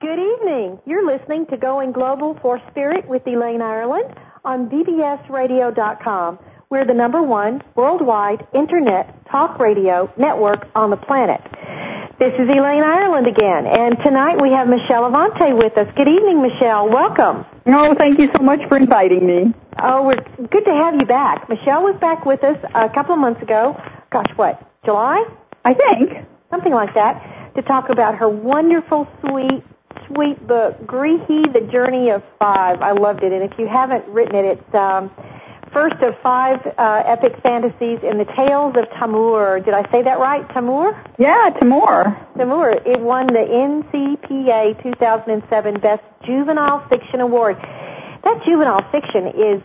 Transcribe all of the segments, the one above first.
Good evening. You're listening to Going Global for Spirit with Elaine Ireland on bbsradio.com. We're the #1 worldwide internet talk radio network on the planet. This is Elaine Ireland again, and tonight we have Michelle Avante with us. Good evening, Michelle. Welcome. Oh, thank you so much for inviting me. Oh, we're good to have you back. Michelle was back with us a couple of months ago. Gosh, what, July? I think. Something like that, to talk about her wonderful, sweet book, Grihi, The Journey of Five. I loved it, and if you haven't written it, it's first of 5 epic fantasies in the Tales of Tamur. Did I say that right, Tamur? Yeah, Tamur. Tamur. It won the NCPA 2007 Best Juvenile Fiction Award. That juvenile fiction is,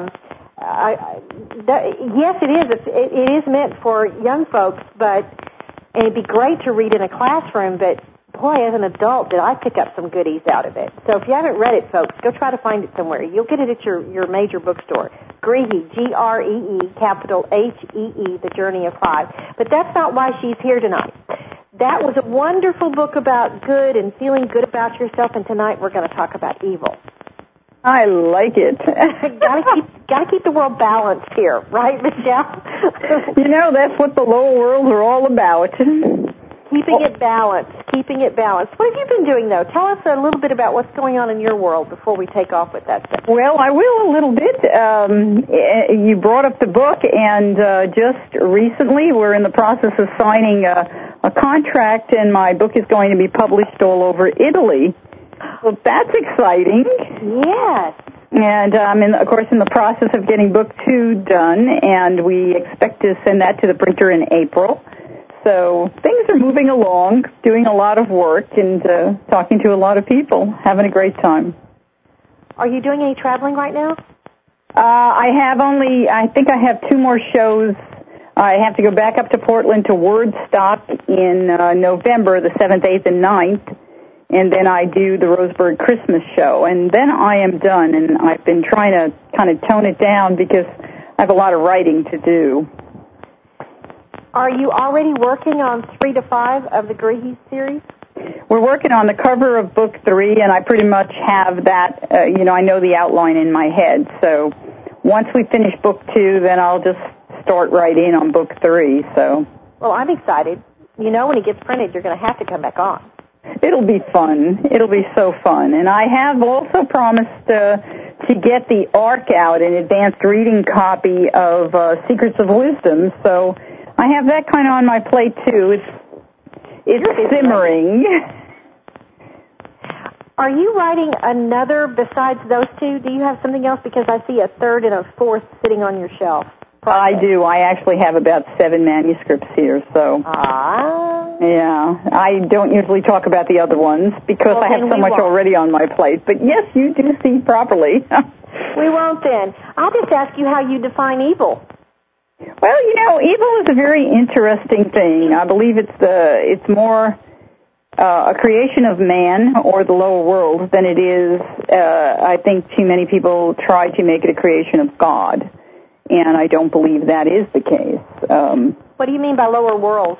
yes, it is. It is meant for young folks, but it'd be great to read in a classroom, but boy, as an adult, did I pick up some goodies out of it. So if you haven't read it, folks, go try to find it somewhere. You'll get it at your major bookstore. Grihi, Gree, capital Hee, The Journey of Five. But that's not why she's here tonight. That was a wonderful book about good and feeling good about yourself, and tonight we're going to talk about evil. I like it. Gotta keep the world balanced here, right, Michelle? You know, that's what the lower worlds are all about. Keeping it balanced. What have you been doing, though? Tell us a little bit about what's going on in your world before we take off with that stuff. Well, I will a little bit. You brought up the book, and just recently we're in the process of signing a contract, and my book is going to be published all over Italy. Well, that's exciting. Yes. And I'm, of course, in the process of getting book 2 done, and we expect to send that to the printer in April. So things are moving along, doing a lot of work, and talking to a lot of people, having a great time. Are you doing any traveling right now? I think I have 2 more shows. I have to go back up to Portland to Wordstock in November, the 7th, 8th, and 9th. And then I do the Roseburg Christmas show. And then I am done, and I've been trying to kind of tone it down because I have a lot of writing to do. Are you already working on 3 to 5 of the Grihi series? We're working on the cover of book 3, and I pretty much have that, I know the outline in my head. So once we finish book 2, then I'll just start right in on book 3. So. Well, I'm excited. You know, when it gets printed, you're going to have to come back on. It'll be fun. It'll be so fun. And I have also promised to get the ARC out, an advanced reading copy of Secrets of Wisdom. So I have that kind of on my plate, too. It's simmering. Are you writing another besides those 2? Do you have something else? Because I see a 3rd and a 4th sitting on your shelf. I do. I actually have about 7 manuscripts here, so. Yeah. I don't usually talk about the other ones because I have so much already on my plate. But yes, you do see properly. We won't then. I'll just ask you how you define evil. Well, evil is a very interesting thing. I believe it's more a creation of man or the lower world than it is, I think too many people try to make it a creation of God. And I don't believe that is the case. What do you mean by lower world?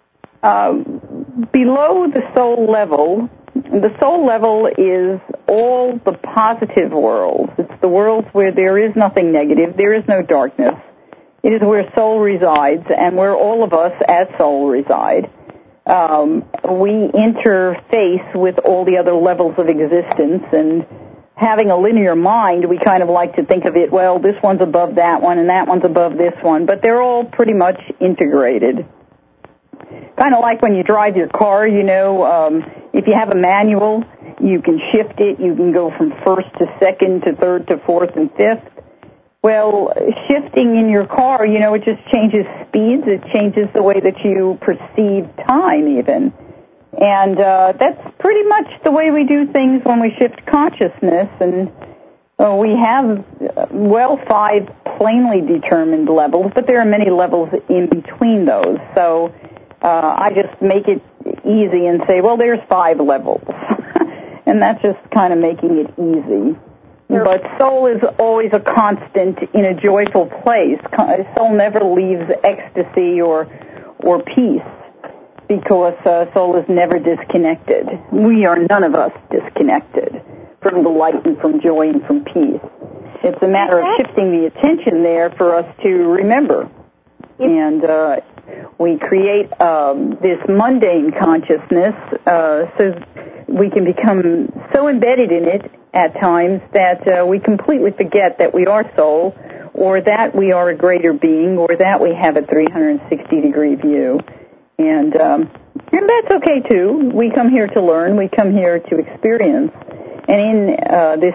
Below the soul level is all the positive worlds. It's the worlds where there is nothing negative, there is no darkness. It is where soul resides, and where all of us as soul reside. We interface with all the other levels of existence, and having a linear mind, we kind of like to think of it, well, this one's above that one, and that one's above this one, but they're all pretty much integrated. Kind of like when you drive your car, if you have a manual, you can shift it, you can go from 1st to 2nd to 3rd to 4th and 5th. Well, shifting in your car, it just changes speeds, it changes the way that you perceive time even. And that's pretty much the way we do things when we shift consciousness. And we have, 5 plainly determined levels, but there are many levels in between those. So I just make it easy and say, well, there's 5 levels. And that's just kind of making it easy. But soul is always a constant in a joyful place. Soul never leaves ecstasy or peace. because soul is never disconnected. We are none of us disconnected from the light and from joy and from peace. It's a matter of shifting the attention there for us to remember. And we create this mundane consciousness so we can become so embedded in it at times that we completely forget that we are soul, or that we are a greater being, or that we have a 360-degree view. And that's okay, too. We come here to learn. We come here to experience. And in this,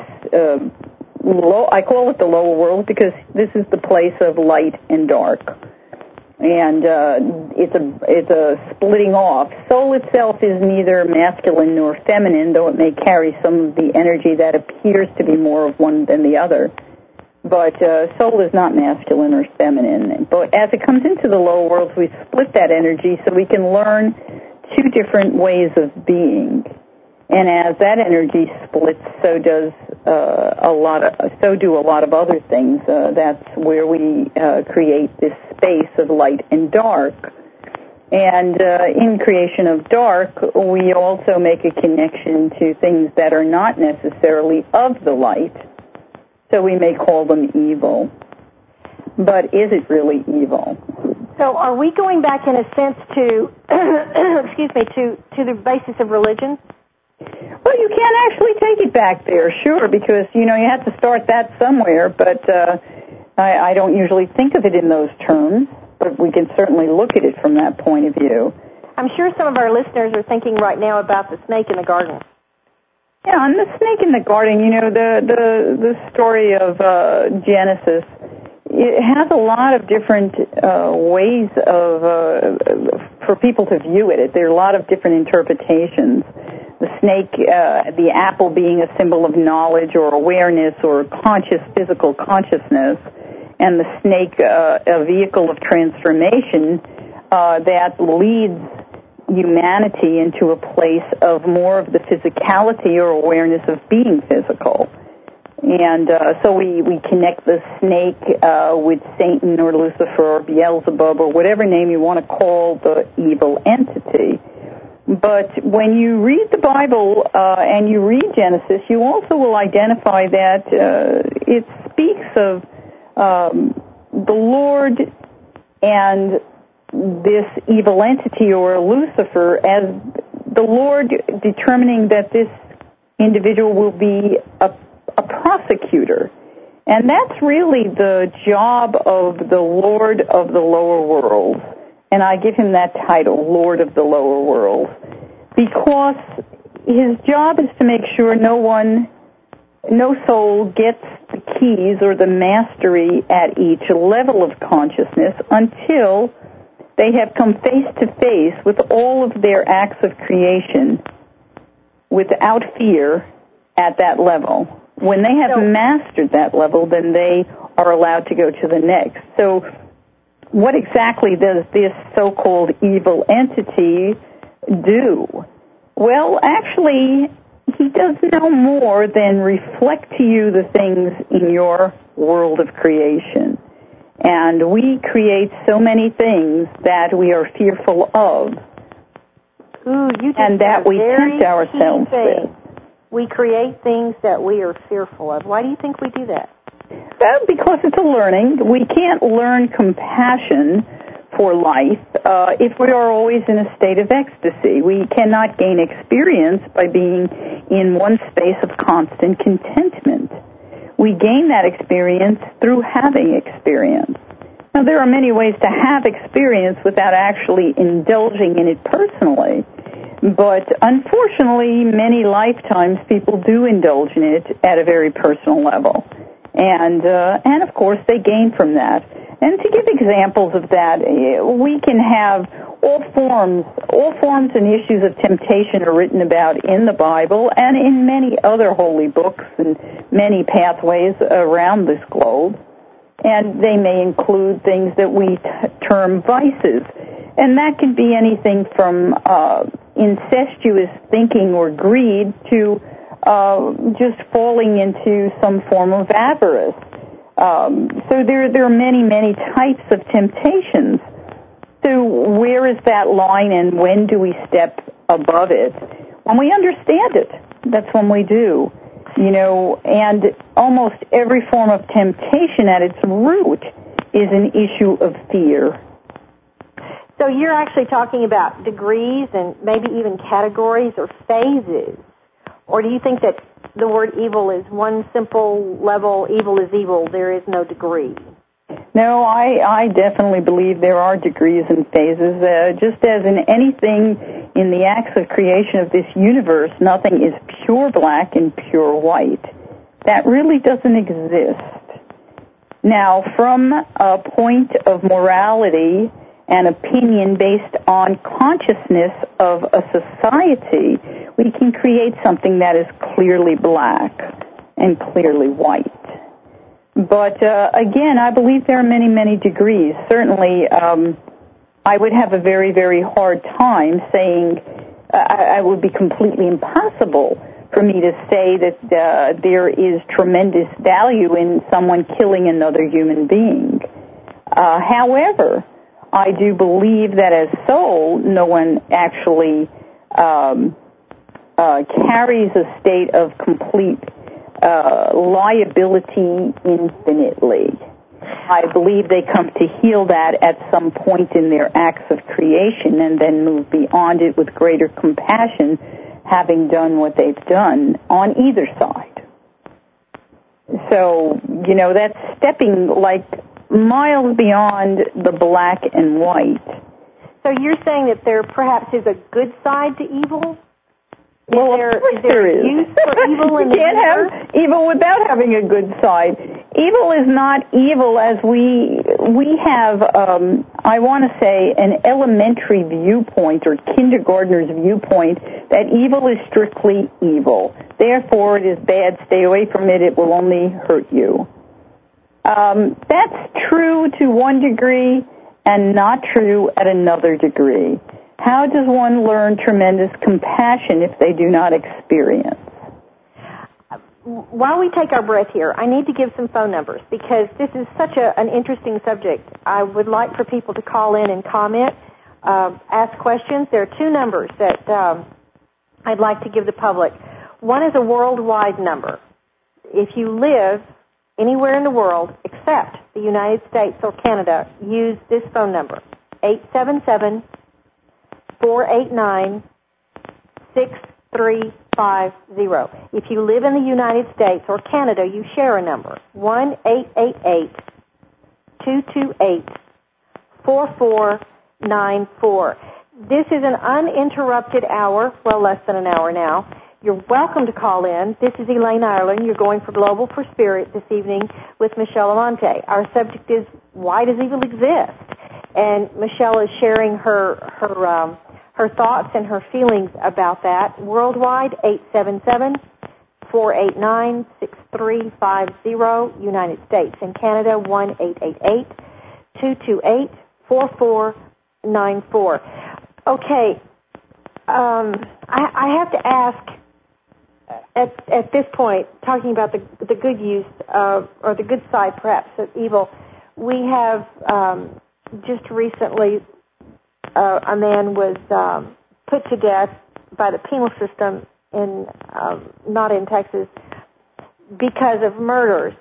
I call it the lower world because this is the place of light and dark. And it's a splitting off. Soul itself is neither masculine nor feminine, though it may carry some of the energy that appears to be more of one than the other. But soul is not masculine or feminine. But as it comes into the lower worlds, we split that energy so we can learn two different ways of being. And as that energy splits, so do a lot of other things. That's where we create this space of light and dark. And in creation of dark, we also make a connection to things that are not necessarily of the light. So we may call them evil. But is it really evil? So are we going back in a sense to, to the basis of religion? Well, you can't actually take it back there, sure, because, you have to start that somewhere, but I don't usually think of it in those terms, but we can certainly look at it from that point of view. I'm sure some of our listeners are thinking right now about the snake in the garden. Yeah, and the snake in the garden, the story of Genesis, it has a lot of different ways for people to view it. There are a lot of different interpretations. The snake, the apple being a symbol of knowledge or awareness or physical consciousness, and the snake a vehicle of transformation that leads humanity into a place of more of the physicality or awareness of being physical. And so we connect the snake with Satan or Lucifer or Beelzebub or whatever name you want to call the evil entity. But when you read the Bible and you read Genesis, you also will identify that it speaks of the Lord and this evil entity or Lucifer as the Lord determining that this individual will be a prosecutor. And that's really the job of the Lord of the lower world. And I give him that title, Lord of the lower world, because his job is to make sure no soul gets the keys or the mastery at each level of consciousness until they have come face to face with all of their acts of creation without fear at that level. When they have mastered that level, then they are allowed to go to the next. So what exactly does this so-called evil entity do? Well, actually, he does no more than reflect to you the things in your world of creation. And we create so many things that we are fearful of. Ooh, you just and that we tempt ourselves with. We create things that we are fearful of. Why do you think we do that? Well, because it's a learning. We can't learn compassion for life if we are always in a state of ecstasy. We cannot gain experience by being in one space of constant contentment. We gain that experience through having experience. Now, there are many ways to have experience without actually indulging in it personally. But unfortunately, many lifetimes people do indulge in it at a very personal level. And of course, they gain from that. And to give examples of that, we can have all forms and issues of temptation are written about in the Bible and in many other holy books and many pathways around this globe. And they may include things that we term vices. And that can be anything from incestuous thinking or greed to just falling into some form of avarice. So there are many, many types of temptations. to where is that line and when do we step above it. When we understand it, that's when we do. And almost every form of temptation at its root is an issue of fear. So you're actually talking about degrees and maybe even categories or phases? Or do you think that the word evil is one simple level, evil is evil, there is no degree? No, I definitely believe there are degrees and phases. Just as in anything in the acts of creation of this universe, nothing is pure black and pure white. That really doesn't exist. Now, from a point of morality and opinion based on consciousness of a society, we can create something that is clearly black and clearly white. But again, I believe there are many, many degrees. Certainly, I would have a very, very hard time saying it would be completely impossible for me to say that there is tremendous value in someone killing another human being. However, I do believe that as soul, no one actually carries a state of complete liability infinitely. I believe they come to heal that at some point in their acts of creation and then move beyond it with greater compassion, having done what they've done on either side. So, that's stepping like miles beyond the black and white. So you're saying that there perhaps is a good side to evil? Well, of course there is. Use for evil in you can't have evil without having a good side. Evil is not evil as we have, I want to say, an elementary viewpoint or kindergartner's viewpoint that evil is strictly evil. Therefore, it is bad. Stay away from it. It will only hurt you. That's true to one degree and not true at another degree. How does one learn tremendous compassion if they do not experience? While we take our breath here, I need to give some phone numbers because this is such an interesting subject. I would like for people to call in and comment, ask questions. There are two numbers that I'd like to give the public. One is a worldwide number. If you live anywhere in the world except the United States or Canada, use this phone number, 877-489-6350. If you live in the United States or Canada, you share a number, 1-888-228-4494. This is an uninterrupted hour, well, less than an hour now. You're welcome to call in. This is Elaine Ireland. You're going for Global for Spirit this evening with Michelle Amante. Our subject is, why does evil exist? And Michelle is sharing her thoughts and her feelings about that. Worldwide, 877-489-6350. United States and Canada, 1-888-228-4494. Okay, I have to ask, at this point, talking about the good use of, or the good side perhaps of evil, we have just recently a man was put to death by the penal system in not in Texas because of murders,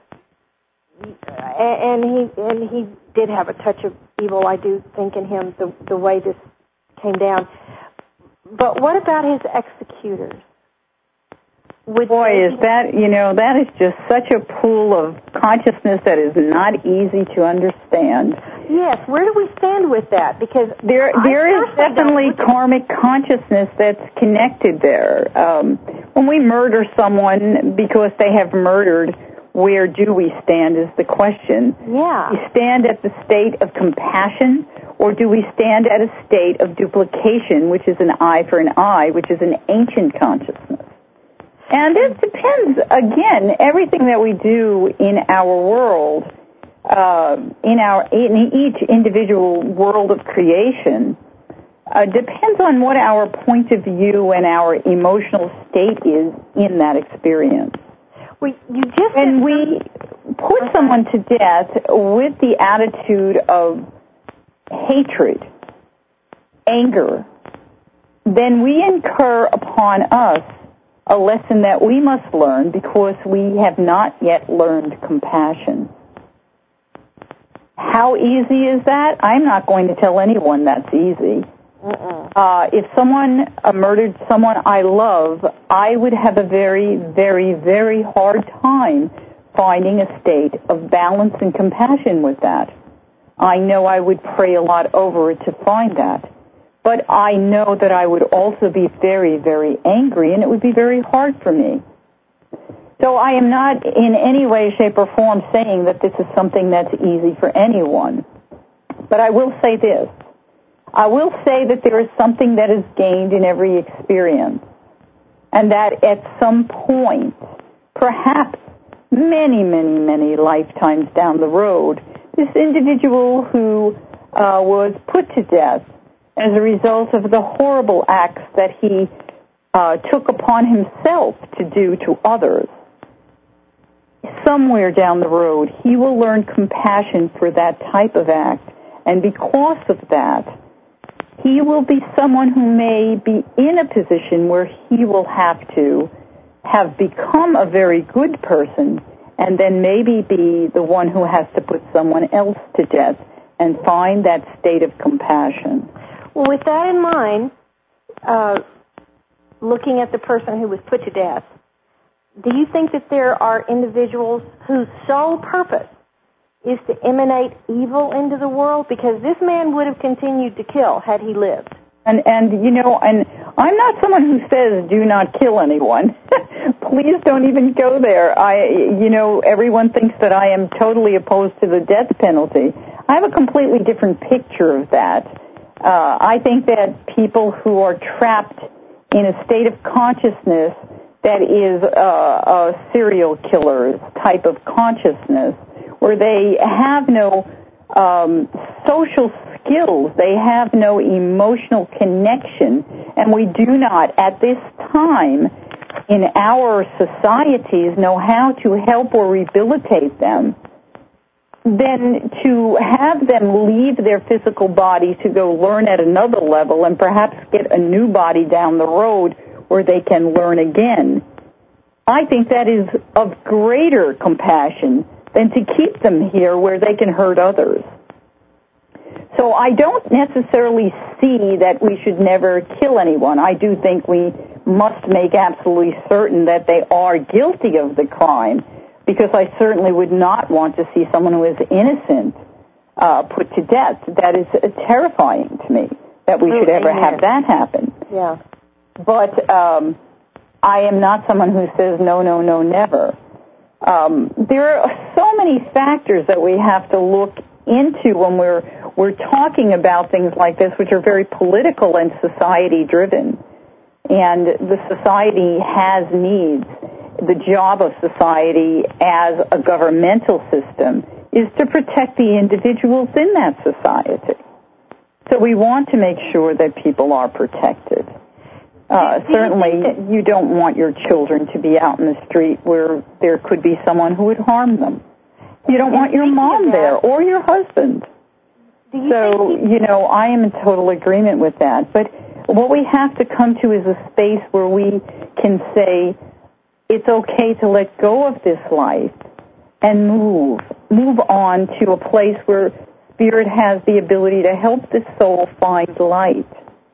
and he did have a touch of evil, I do think, in him, the way this came down. But what about his executors? Boy, is that, that is just such a pool of consciousness that is not easy to understand. Yes, where do we stand with that? Because there is definitely karmic consciousness that's connected there. When we murder someone because they have murdered, where do we stand is the question. Yeah. Do we stand at the state of compassion, or do we stand at a state of duplication, which is an eye for an eye, which is an ancient consciousness? And it depends, again, everything that we do in our world, in each individual world of creation, depends on what our point of view and our emotional state is in that experience. When we put someone to death with the attitude of hatred, anger, then we incur upon us a lesson that we must learn because we have not yet learned compassion. How easy is that? I'm not going to tell anyone that's easy. If someone murdered someone I love, I would have a very, very, very hard time finding a state of balance and compassion with that. I know I would pray a lot over it to find that. But I know that I would also be very, very angry, and it would be very hard for me. So I am not in any way, shape, or form saying that this is something that's easy for anyone. But I will say this. I will say that there is something that is gained in every experience, and that at some point, perhaps many, many, many lifetimes down the road, this individual who was put to death as a result of the horrible acts that he took upon himself to do to others, somewhere down the road, he will learn compassion for that type of act, and because of that, he will be someone who may be in a position where he will have to have become a very good person and then maybe be the one who has to put someone else to death and find that state of compassion. Well, with that in mind, looking at the person who was put to death, do you think that there are individuals whose sole purpose is to emanate evil into the world? Because this man would have continued to kill had he lived. And I'm not someone who says do not kill anyone. Please don't even go there. Everyone thinks that I am totally opposed to the death penalty. I have a completely different picture of that. I think that people who are trapped in a state of consciousness that is a serial killer's type of consciousness, where they have no social skills, they have no emotional connection, and we do not, at this time, in our societies, know how to help or rehabilitate them, then to have them leave their physical body to go learn at another level and perhaps get a new body down the road where they can learn again, I think that is of greater compassion than to keep them here where they can hurt others. So I don't necessarily see that we should never kill anyone. I do think we must make absolutely certain that they are guilty of the crime, because I certainly would not want to see someone who is innocent put to death. That is terrifying to me, that we should ever have that happen. Yeah. But I am not someone who says no, no, no, never. There are so many factors that we have to look into when we're talking about things like this, which are very political and society-driven. And the society has needs. The job of society as a governmental system is to protect the individuals in that society. So we want to make sure that people are protected. Certainly, you don't want your children to be out in the street where there could be someone who would harm them. You don't want your mom there or your husband. So, I am in total agreement with that. But what we have to come to is a space where we can say it's okay to let go of this life and move on to a place where Spirit has the ability to help the soul find light.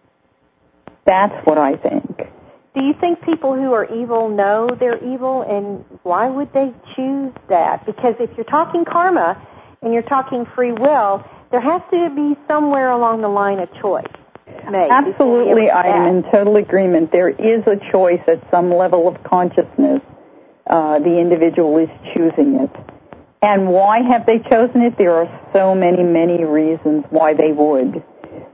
That's what I think. Do you think people who are evil know they're evil, and why would they choose that? Because if you're talking karma and you're talking free will, there has to be somewhere along the line a choice made. Absolutely, I am in total agreement. There is a choice at some level of consciousness. The individual is choosing it. And why have they chosen it? There are so many, many reasons why they would.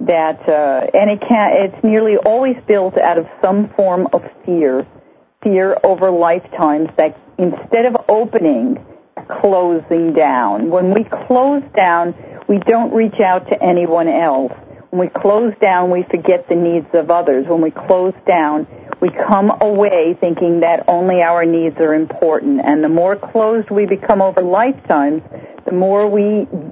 It's nearly always built out of some form of fear over lifetimes that instead of opening, closing down. When we close down, we don't reach out to anyone else. When we close down, we forget the needs of others. When we close down, we come away thinking that only our needs are important. And the more closed we become over lifetimes, the more we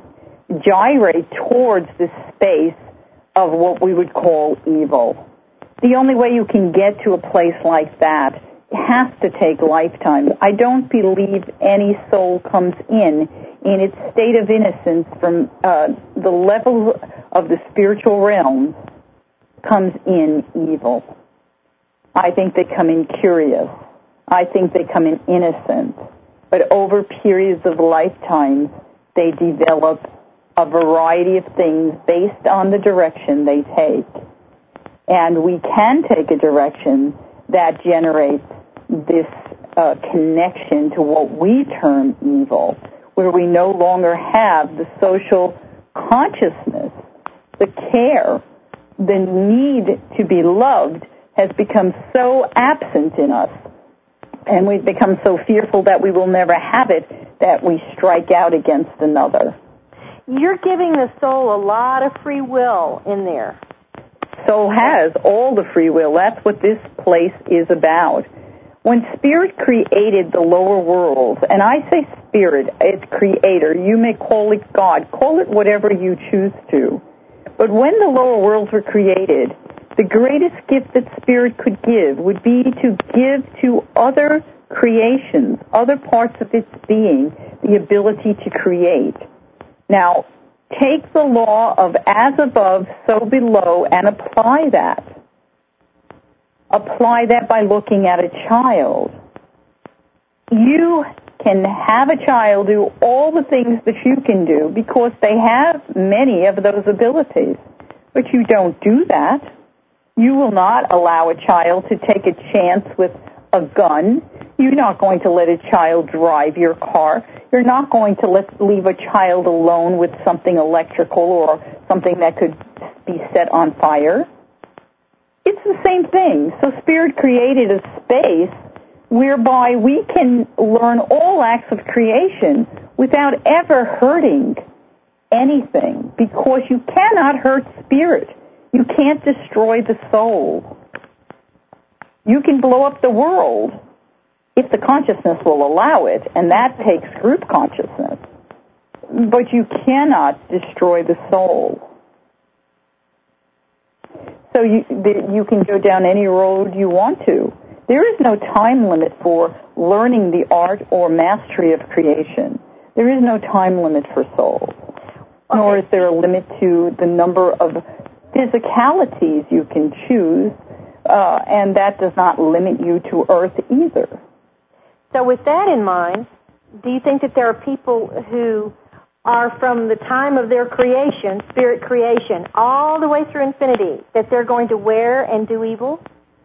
gyrate towards this space of what we would call evil. The only way you can get to a place like that has to take lifetimes. I don't believe any soul comes in its state of innocence from the level of the spiritual realm comes in evil. I think they come in curious. I think they come in innocent. But over periods of lifetimes, they develop a variety of things based on the direction they take. And we can take a direction that generates this connection to what we term evil, where we no longer have the social consciousness, the care, the need to be loved has become so absent in us, and we've become so fearful that we will never have it that we strike out against another. You're giving the soul a lot of free will in there. Soul has all the free will. That's what this place is about. When Spirit created the lower worlds, and I say Spirit, it's Creator, you may call it God, call it whatever you choose to. But when the lower worlds were created, the greatest gift that Spirit could give would be to give to other creations, other parts of its being, the ability to create. Now, take the law of as above, so below, and apply that. Apply that by looking at a child. You can have a child do all the things that you can do because they have many of those abilities. But you don't do that. You will not allow a child to take a chance with a gun. You're not going to let a child drive your car. You're not going to leave a child alone with something electrical or something that could be set on fire. It's the same thing. So Spirit created a space whereby we can learn all acts of creation without ever hurting anything, because you cannot hurt Spirit. You can't destroy the soul. You can blow up the world if the consciousness will allow it, and that takes group consciousness. But you cannot destroy the soul. So you can go down any road you want to. There is no time limit for learning the art or mastery of creation. There is no time limit for souls. Nor is there a limit to the number of physicalities you can choose, and that does not limit you to Earth either. So with that in mind, do you think that there are people who are from the time of their creation, Spirit creation, all the way through infinity, that they're going to wear and do evil?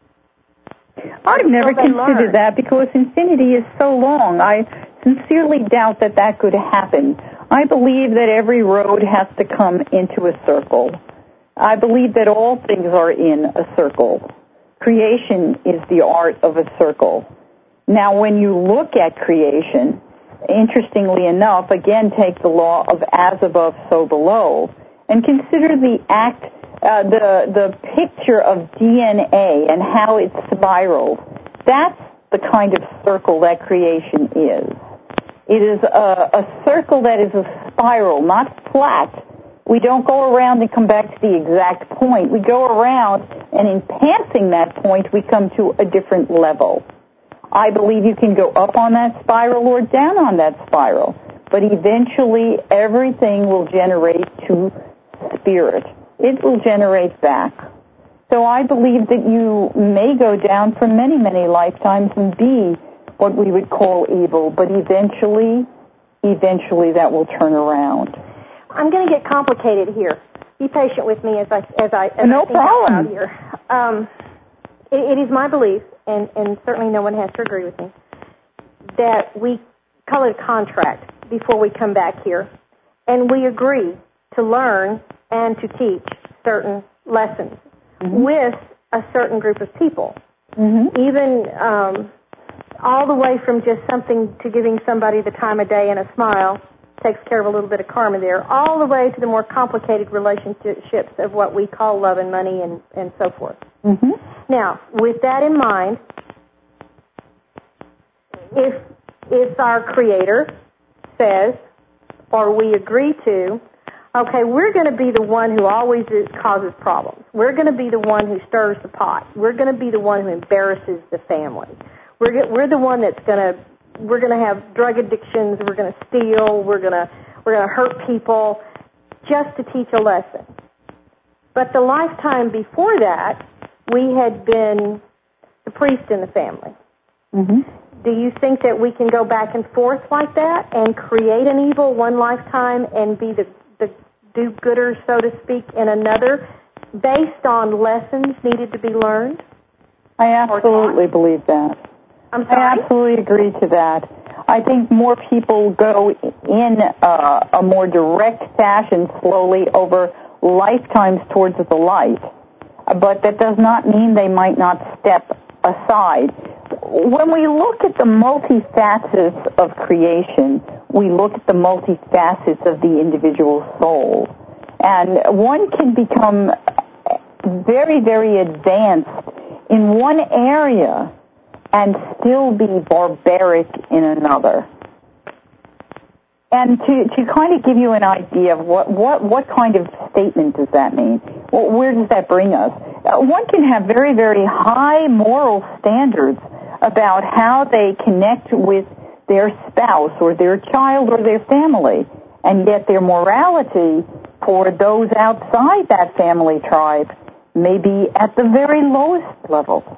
I've never considered that because infinity is so long. I sincerely doubt that that could happen. I believe that every road has to come into a circle. I believe that all things are in a circle. Creation is the art of a circle. Now, when you look at creation, interestingly enough, again, take the law of as above, so below, and consider the act, the picture of DNA and how it spirals. That's the kind of circle that creation is. It is a circle that is a spiral, not flat. We don't go around and come back to the exact point. We go around, and in passing that point, we come to a different level. I believe you can go up on that spiral or down on that spiral, but eventually everything will generate to Spirit. It will generate back. So I believe that you may go down for many, many lifetimes and be what we would call evil, but eventually that will turn around. I'm going to get complicated here. Be patient with me as I no think problem. out here. It is my belief, and certainly no one has to agree with me, that we call it a contract before we come back here, and we agree to learn and to teach certain lessons with a certain group of people. Even all the way from just something to giving somebody the time of day and a smile, takes care of a little bit of karma there, all the way to the more complicated relationships of what we call love and money and so forth. Now, with that in mind, if our Creator says, or we agree to, Okay, we're going to be the one who always causes problems. We're going to be the one who stirs the pot. We're going to be the one who embarrasses the family. We're the one that's we're going to have drug addictions. We're going to steal. We're going to hurt people just to teach a lesson. But the lifetime before that, we had been the priest in the family. Mm-hmm. Do you think that we can go back and forth like that and create an evil one lifetime and be the do-gooder, so to speak, in another, based on lessons needed to be learned? I absolutely believe that. I'm sorry? I absolutely agree to that. I think more people go in a more direct fashion slowly over lifetimes towards the light, but that does not mean they might not step aside. When we look at the multifacets of creation, we look at the multifacets of the individual soul. And one can become very, very advanced in one area and still be barbaric in another. And to kind of give you an idea of what kind of statement does that mean? Well, where does that bring us? One can have very, very high moral standards about how they connect with their spouse or their child or their family, and yet their morality for those outside that family tribe may be at the very lowest level.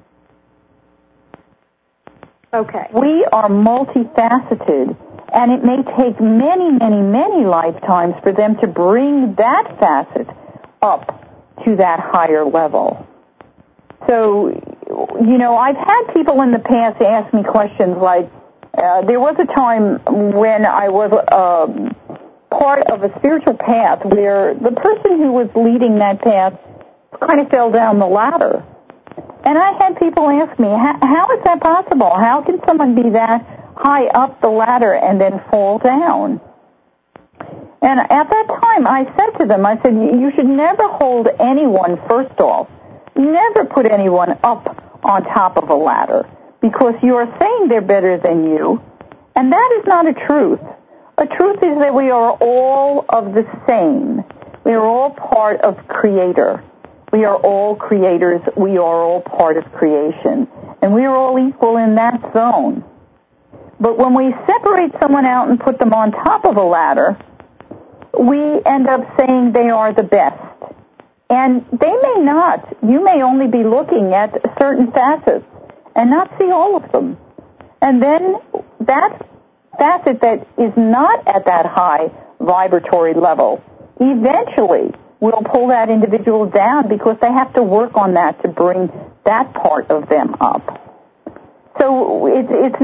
Okay. We are multifaceted, and it may take many, many, many lifetimes for them to bring that facet up to that higher level. So, I've had people in the past ask me questions like, there was a time when I was part of a spiritual path where the person who was leading that path kind of fell down the ladder. And I had people ask me, how is that possible? How can someone be that high up the ladder and then fall down? And at that time, I said to them, I said, you should never hold anyone, first off, never put anyone up on top of a ladder, because you are saying they're better than you, and that is not a truth. A truth is that we are all of the same. We are all part of Creator. We are all creators. We are all part of creation. And we are all equal in that zone. But when we separate someone out and put them on top of a ladder, we end up saying they are the best. And they may not. You may only be looking at certain facets and not see all of them. And then that facet that is not at that high vibratory level eventually will pull that individual down, because they have to work on that to bring that part of them up. So it's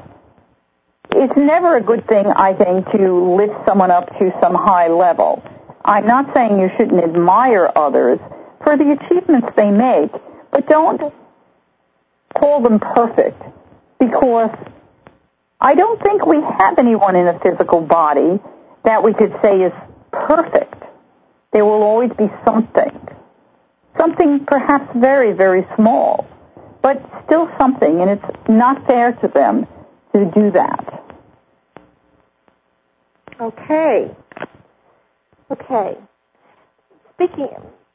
never a good thing, I think, to lift someone up to some high level. I'm not saying you shouldn't admire others for the achievements they make, but don't call them perfect, because I don't think we have anyone in a physical body that we could say is perfect. There will always be something perhaps very, very small, but still something, and it's not fair to them to do that. Okay. Speaking,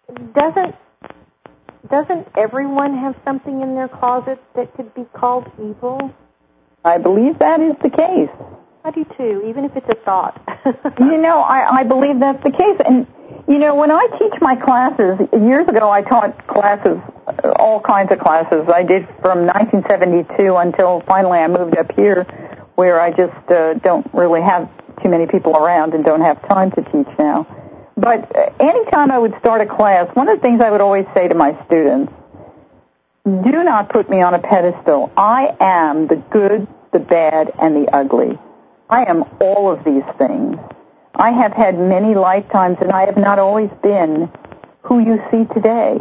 doesn't everyone have something in their closet that could be called evil? I believe that is the case. I do too, even if it's a thought. I believe that's the case. And, when I teach my classes, years ago I taught classes, all kinds of classes. I did from 1972 until finally I moved up here, where I just don't really have too many people around and don't have time to teach now. But anytime I would start a class, one of the things I would always say to my students, do not put me on a pedestal. I am the good, the bad, and the ugly. I am all of these things. I have had many lifetimes, and I have not always been who you see today.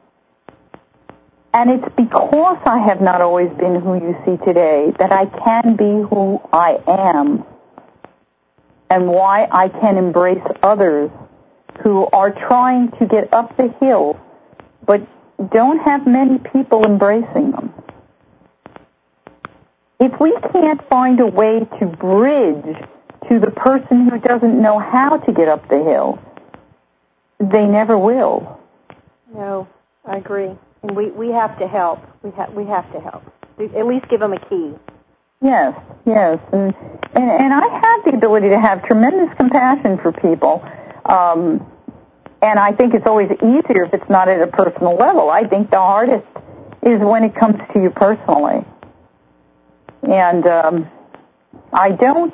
And it's because I have not always been who you see today that I can be who I am, and why I can embrace others who are trying to get up the hill, but don't have many people embracing them. If we can't find a way to bridge to the person who doesn't know how to get up the hill. They never will. No, I agree. And we have to help. We have to help. At least give them a key. Yes. And I have the ability to have tremendous compassion for people. And I think it's always easier if it's not at a personal level. I think the hardest is when it comes to you personally. And I don't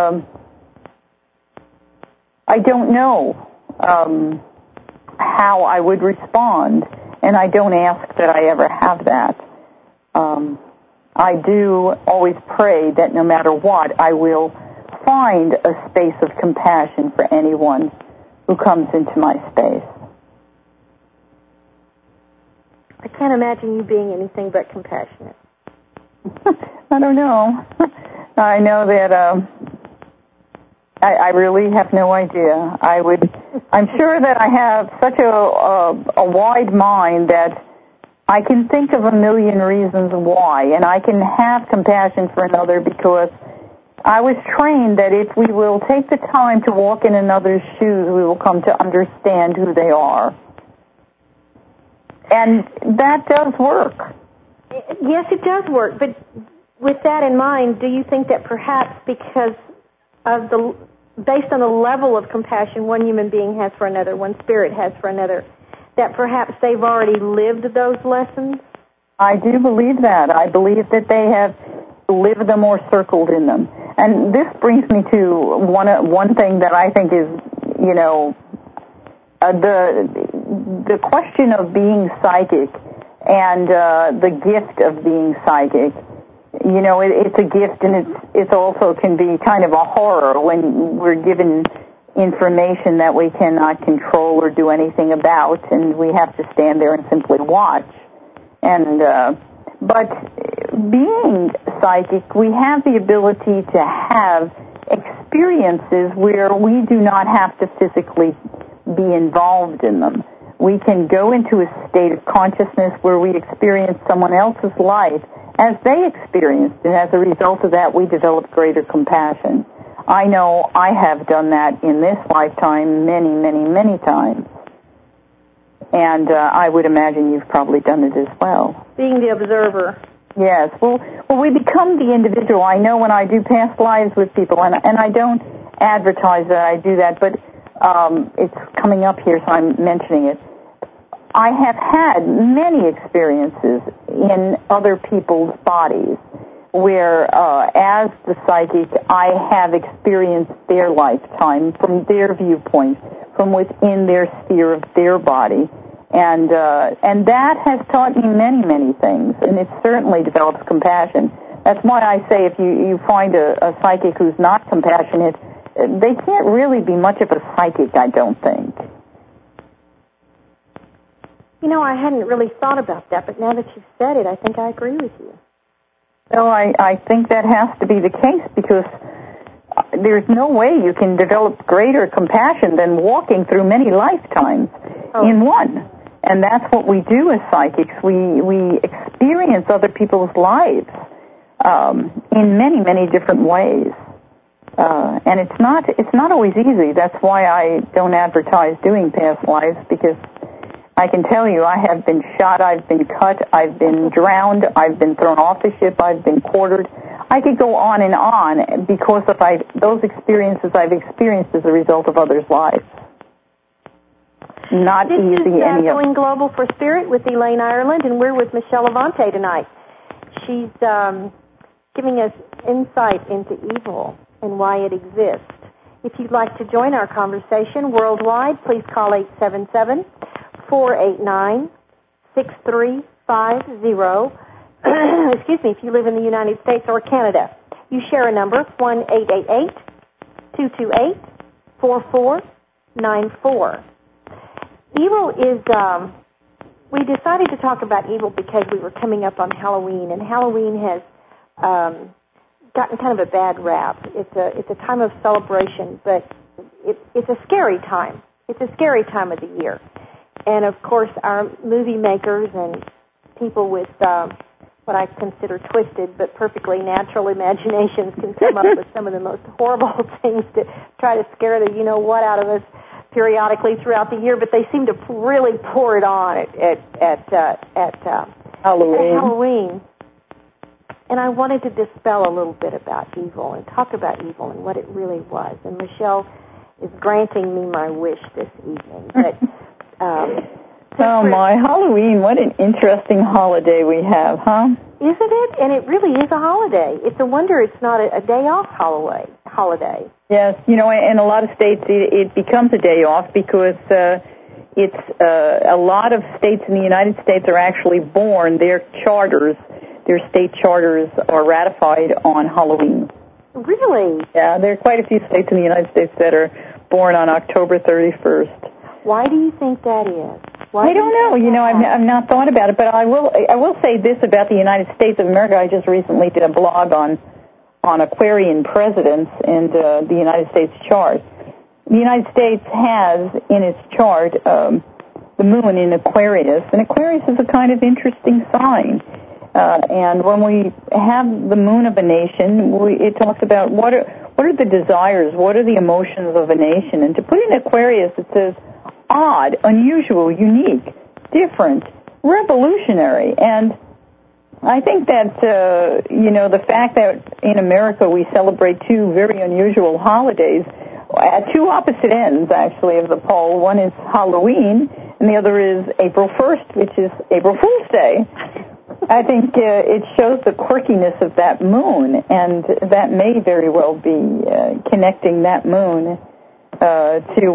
know how I would respond, and I don't ask that I ever have that. I do always pray that no matter what, I will find a space of compassion for anyone who comes into my space. I can't imagine you being anything but compassionate. I don't know. I know that I really have no idea. I'm sure that I have such a wide mind that I can think of a million reasons why, and I can have compassion for another because I was trained that if we will take the time to walk in another's shoes, we will come to understand who they are. And that does work. Yes, it does work. But with that in mind, do you think that perhaps because of based on the level of compassion one human being has for another, one spirit has for another, that perhaps they've already lived those lessons? I do believe that. I believe that they have lived them or circled in them. And this brings me to one thing that I think is, the question of being psychic and the gift of being psychic. It's a gift, and it also can be kind of a horror when we're given information that we cannot control or do anything about, and we have to stand there and simply watch. But being psychic, we have the ability to have experiences where we do not have to physically be involved in them. We can go into a state of consciousness where we experience someone else's life as they experienced, and as a result of that, we develop greater compassion. I know I have done that in this lifetime many, many, many times. And I would imagine you've probably done it as well. Being the observer. Yes. Well, we become the individual. I know when I do past lives with people, and I don't advertise that I do that, but it's coming up here, so I'm mentioning it. I have had many experiences in other people's bodies where, as the psychic, I have experienced their lifetime from their viewpoint, from within their sphere of their body. And that has taught me many, many things, and it certainly develops compassion. That's why I say if you find a psychic who's not compassionate, they can't really be much of a psychic, I don't think. I hadn't really thought about that, but now that you've said it, I think I agree with you. So I think that has to be the case because there's no way you can develop greater compassion than walking through many lifetimes in one. And that's what we do as psychics. We experience other people's lives in many, many different ways. And it's not always easy. That's why I don't advertise doing past lives, because I can tell you I have been shot, I've been cut, I've been drowned, I've been thrown off the ship, I've been quartered. I could go on and on because of those experiences I've experienced as a result of others' lives. Not easy any of them. This is Going Global for Spirit with Elaine Ireland, and we're with Michelle Levante tonight. She's giving us insight into evil and why it exists. If you'd like to join our conversation worldwide, please call 877-489-6350. Excuse me, if you live in the United States or Canada. You share a number, 1-888-228-4494. Evil is, we decided to talk about evil because we were coming up on Halloween, and Halloween has gotten kind of a bad rap. It's a time of celebration, but it's a scary time. It's a scary time of the year. And, of course, our movie makers and people with what I consider twisted but perfectly natural imaginations can come up with some of the most horrible things to try to scare the you-know-what out of us periodically throughout the year, but they seem to really pour it on at Halloween. And I wanted to dispel a little bit about evil and talk about evil and what it really was. And Michelle is granting me my wish this evening. But oh, my, Halloween, what an interesting holiday we have, huh? Isn't it? And it really is a holiday. It's a wonder it's not a day off holiday. Yes, in a lot of states it becomes a day off because it's a lot of states in the United States are actually born, their state charters are ratified on Halloween. Really? Yeah, there are quite a few states in the United States that are born on October 31st. Why do you think that is? I don't know. I've not thought about it, but I will say this about the United States of America. I just recently did a blog on Aquarian presidents and the United States chart. The United States has in its chart the moon in Aquarius, and Aquarius is a kind of interesting sign. And when we have the moon of a nation, it talks about what are the desires, what are the emotions of a nation. And to put in Aquarius, it says odd, unusual, unique, different, revolutionary. And I think that, the fact that in America we celebrate two very unusual holidays at two opposite ends, actually, of the pole. One is Halloween, and the other is April 1st, which is April Fool's Day. I think it shows the quirkiness of that moon, and that may very well be connecting that moon to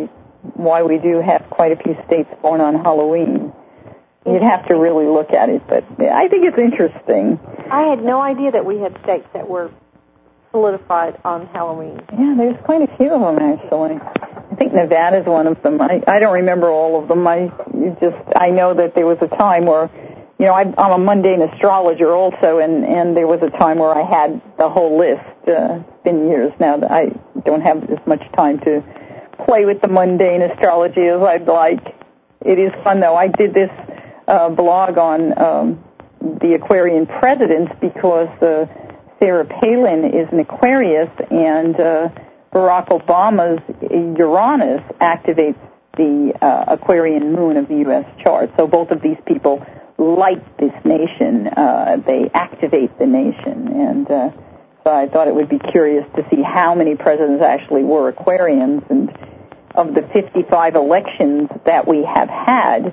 why we do have quite a few states born on Halloween. You'd have to really look at it, but I think it's interesting. I had no idea that we had states that were solidified on Halloween. Yeah, there's quite a few of them, actually. I think Nevada's one of them. I don't remember all of them. I know that there was a time where, I'm a mundane astrologer also, and there was a time where I had the whole list. It's been years now that I don't have as much time to play with the mundane astrology as I'd like. It is fun, though. I did this blog on the Aquarian presidents because Sarah Palin is an Aquarius, and Barack Obama's Uranus activates the Aquarian moon of the U.S. chart. So both of these people light this nation. They activate the nation. And so I thought it would be curious to see how many presidents actually were Aquarians. And of the 55 elections that we have had,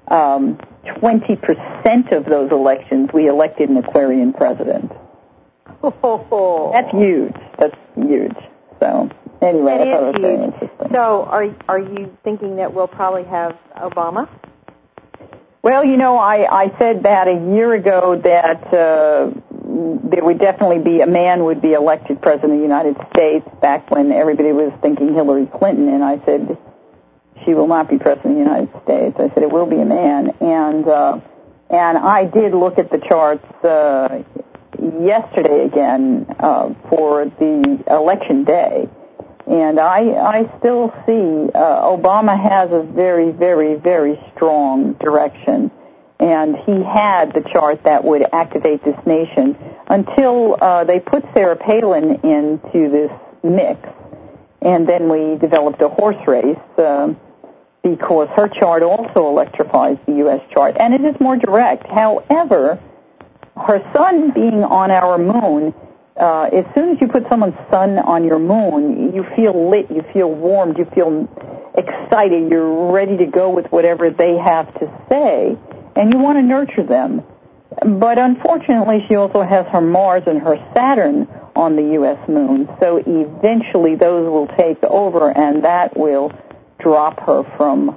20% of those elections we elected an Aquarian president. Oh. That's huge. That's huge. So anyway, I thought it was very interesting. So are you thinking that we'll probably have Obama? Well, I said that a year ago that there would definitely be a man would be elected president of the United States back when everybody was thinking Hillary Clinton, and I said she will not be president of the United States. I said it will be a man, and I did look at the charts yesterday again for the election day, and I still see Obama has a very, very, very strong direction, and he had the chart that would activate this nation until they put Sarah Palin into this mix, and then we developed a horse race because her chart also electrifies the U.S. chart, and it is more direct. However, her sun being on our moon, as soon as you put someone's sun on your moon, you feel lit, you feel warmed, you feel excited, you're ready to go with whatever they have to say, and you want to nurture them. But unfortunately, she also has her Mars and her Saturn on the U.S. moon, so eventually those will take over, and that will drop her from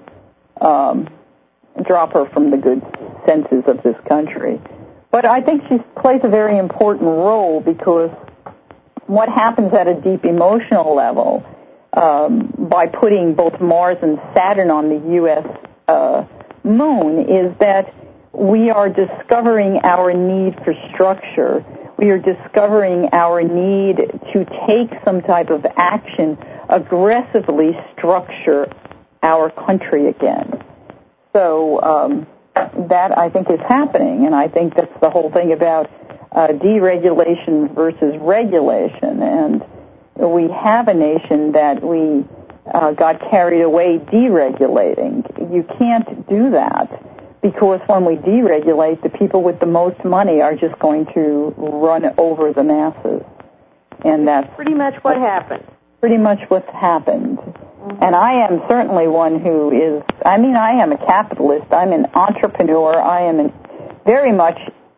the good senses of this country. But I think she plays a very important role because what happens at a deep emotional level by putting both Mars and Saturn on the U.S. moon is that we are discovering our need for structure. We are discovering our need to take some type of action, aggressively structure our country again. So that I think is happening, and I think that's the whole thing about deregulation versus regulation. And we have a nation that we got carried away deregulating. You can't do that, because when we deregulate, the people with the most money are just going to run over the masses. And that's pretty much what happened. Pretty much what's happened. And I am certainly one who is, I am a capitalist. I'm an entrepreneur. I am very much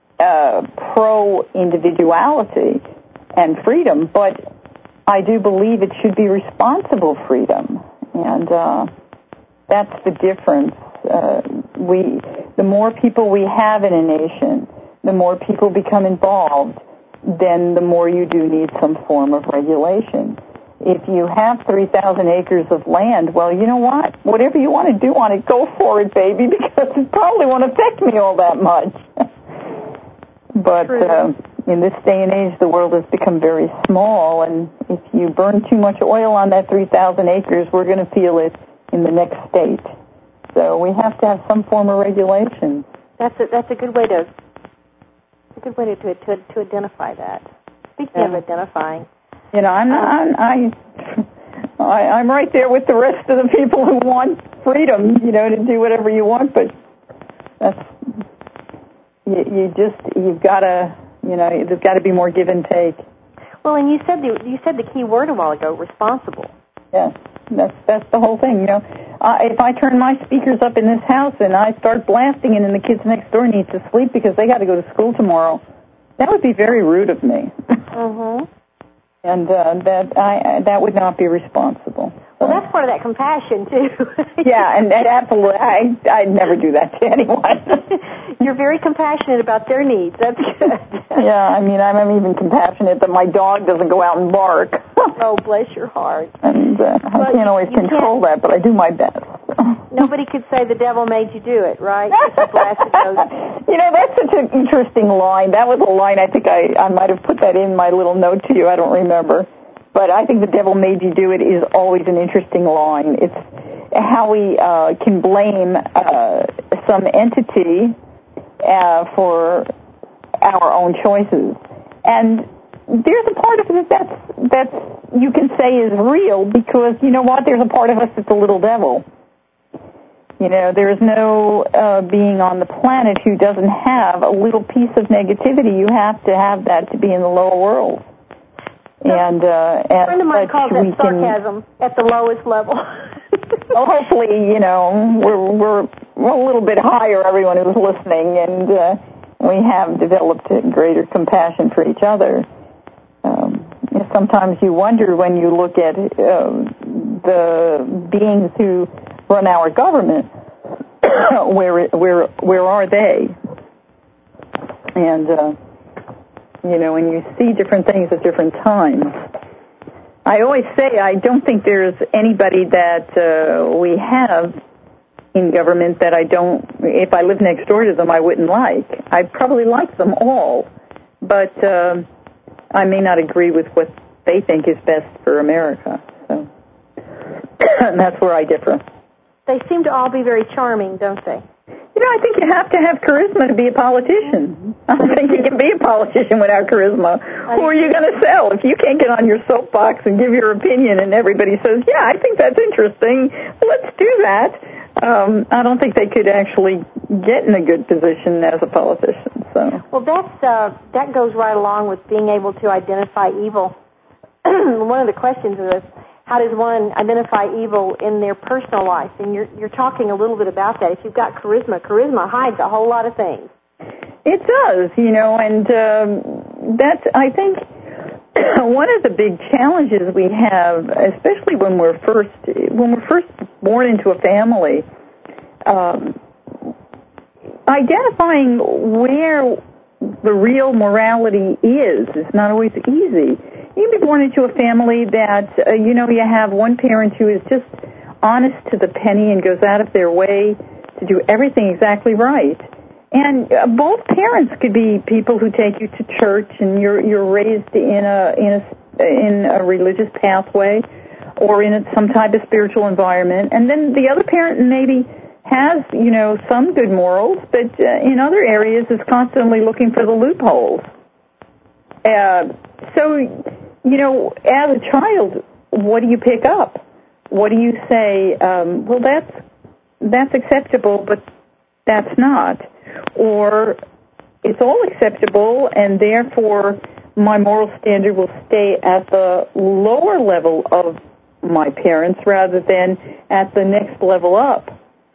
pro-individuality and freedom, but I do believe it should be responsible freedom. And that's the difference. The more people we have in a nation, the more people become involved, then the more you do need some form of regulation. If you have 3,000 acres of land, well, you know what? Whatever you want to do on it, go for it, baby, because it probably won't affect me all that much. But in this day and age, the world has become very small, and if you burn too much oil on that 3,000 acres, we're going to feel it in the next state. So we have to have some form of regulation. That's a good way to identify that. Speaking of identifying, you know, I'm right there with the rest of the people who want freedom, you know, to do whatever you want, but that's you've got to, you know, there's got to be more give and take. Well, and you said the key word a while ago, responsible. Yes, that's the whole thing, you know. If I turn my speakers up in this house and I start blasting it and the kids next door need to sleep because they got to go to school tomorrow, that would be very rude of me. Mm-hmm. And that would not be responsible. Well, that's part of that compassion, too. Yeah, and absolutely. I'd never do that to anyone. You're very compassionate about their needs. That's good. Yeah, I'm even compassionate that my dog doesn't go out and bark. Oh, bless your heart. And I can't always control that, but I do my best. Nobody could say the devil made you do it, right? You know, that's such an interesting line. That was a line, I think I might have put that in my little note to you. I don't remember. But I think the devil made you do it is always an interesting line. It's how we can blame some entity for our own choices. And there's a part of it that's you can say is real, because, you know what, there's a part of us that's a little devil. You know, there is no being on the planet who doesn't have a little piece of negativity. You have to have that to be in the lower world. And a friend of mine calls that sarcasm at the lowest level. Well, hopefully, you know, we're a little bit higher, everyone who's listening, and we have developed a greater compassion for each other. Sometimes you wonder when you look at the beings who run our government, where are they? And you know, when you see different things at different times. I always say I don't think there's anybody that we have in government that if I lived next door to them, I wouldn't like. I probably like them all, but I may not agree with what they think is best for America. So and that's where I differ. They seem to all be very charming, don't they? You know, I think you have to have charisma to be a politician. I don't think you can be a politician without charisma. Who are you going to sell? If you can't get on your soapbox and give your opinion and everybody says, yeah, I think that's interesting, let's do that. I don't think they could actually get in a good position as a politician. So. Well, that goes right along with being able to identify evil. One of the questions is, how does one identify evil in their personal life? And you're talking a little bit about that. If you've got charisma hides a whole lot of things. It does, you know, and that's, I think, one of the big challenges we have, especially when we're first born into a family, identifying where the real morality is not always easy. You can be born into a family that, you know, you have one parent who is just honest to the penny and goes out of their way to do everything exactly right. And both parents could be people who take you to church and you're raised in a religious pathway or in some type of spiritual environment. And then the other parent maybe has, some good morals, but in other areas is constantly looking for the loopholes. So, as a child, what do you pick up? What do you say, well, that's acceptable, but that's not? Or it's all acceptable, and therefore my moral standard will stay at the lower level of my parents rather than at the next level up.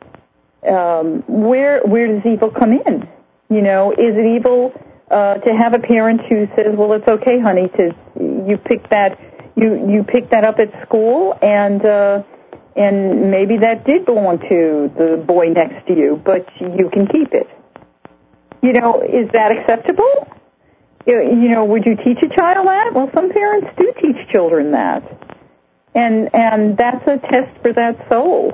Where does evil come in? Is it evil to have a parent who says, well, it's okay, honey, you pick that up at school, and maybe that did belong to the boy next to you, but you can keep it. Is that acceptable? Would you teach a child that? Well, some parents do teach children that. And that's a test for that soul.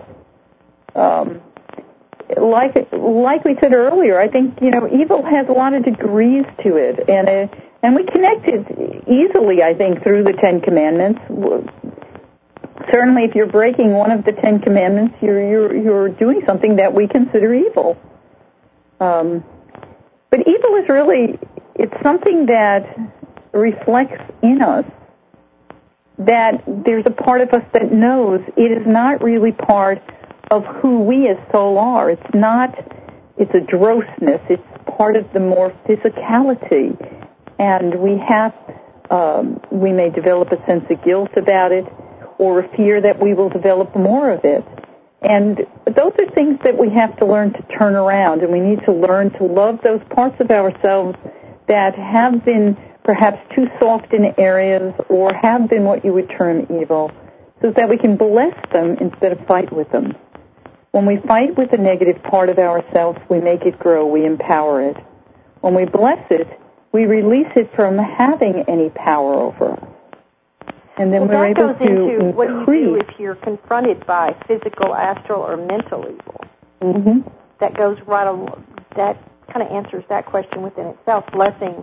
Like we said earlier, I think, evil has a lot of degrees to it. And we connect it easily, I think, through the Ten Commandments. Certainly, if you're breaking one of the Ten Commandments, you're doing something that we consider evil. But evil is really, it's something that reflects in us that there's a part of us that knows it is not really part of who we as soul are. It's a drossness. It's part of the more physicality. And we may develop a sense of guilt about it or a fear that we will develop more of it. And those are things that we have to learn to turn around, and we need to learn to love those parts of ourselves that have been perhaps too soft in areas or have been what you would term evil, so that we can bless them instead of fight with them. When we fight with the negative part of ourselves, we make it grow, we empower it. When we bless it, we release it from having any power over us. And then we're able to increase. What do you do if you're confronted by physical, astral, or mental evil? Mm-hmm. That goes right along. That kind of answers that question within itself. Blessing.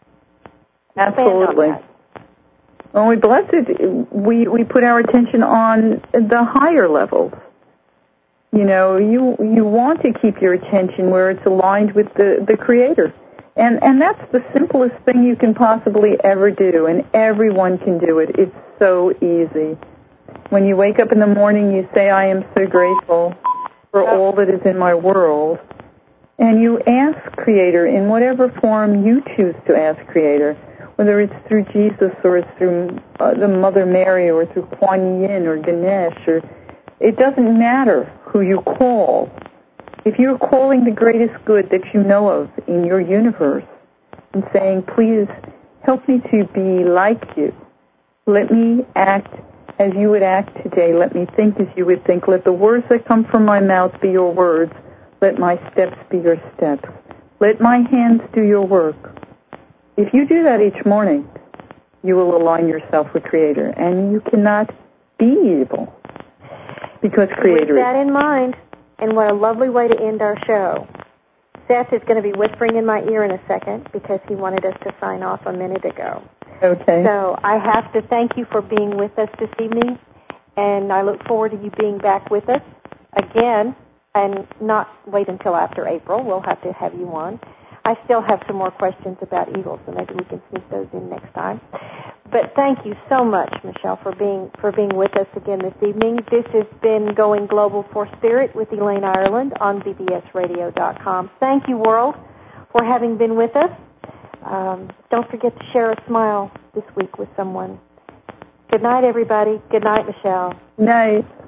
Absolutely. When we bless it, we put our attention on the higher levels. You want to keep your attention where it's aligned with the Creator. And that's the simplest thing you can possibly ever do, and everyone can do it. It's so easy. When you wake up in the morning, you say, I am so grateful for all that is in my world. And you ask Creator in whatever form you choose to ask Creator, whether it's through Jesus or it's through the Mother Mary or through Kuan Yin or Ganesh. It doesn't matter who you call. If you're calling the greatest good that you know of in your universe and saying, please help me to be like you. Let me act as you would act today. Let me think as you would think. Let the words that come from my mouth be your words. Let my steps be your steps. Let my hands do your work. If you do that each morning, you will align yourself with Creator, and you cannot be evil because Creator is. With that in mind, and what a lovely way to end our show. Seth is going to be whispering in my ear in a second because he wanted us to sign off a minute ago. Okay. So I have to thank you for being with us this evening, and I look forward to you being back with us again, and not wait until after April. We'll have to have you on. I still have some more questions about evil, so maybe we can sneak those in next time. But thank you so much, Michelle, for being with us again this evening. This has been Going Global for Spirit with Elaine Ireland on bbsradio.com. Thank you, world, for having been with us. Don't forget to share a smile this week with someone. Good night, everybody. Good night, Michelle. Night.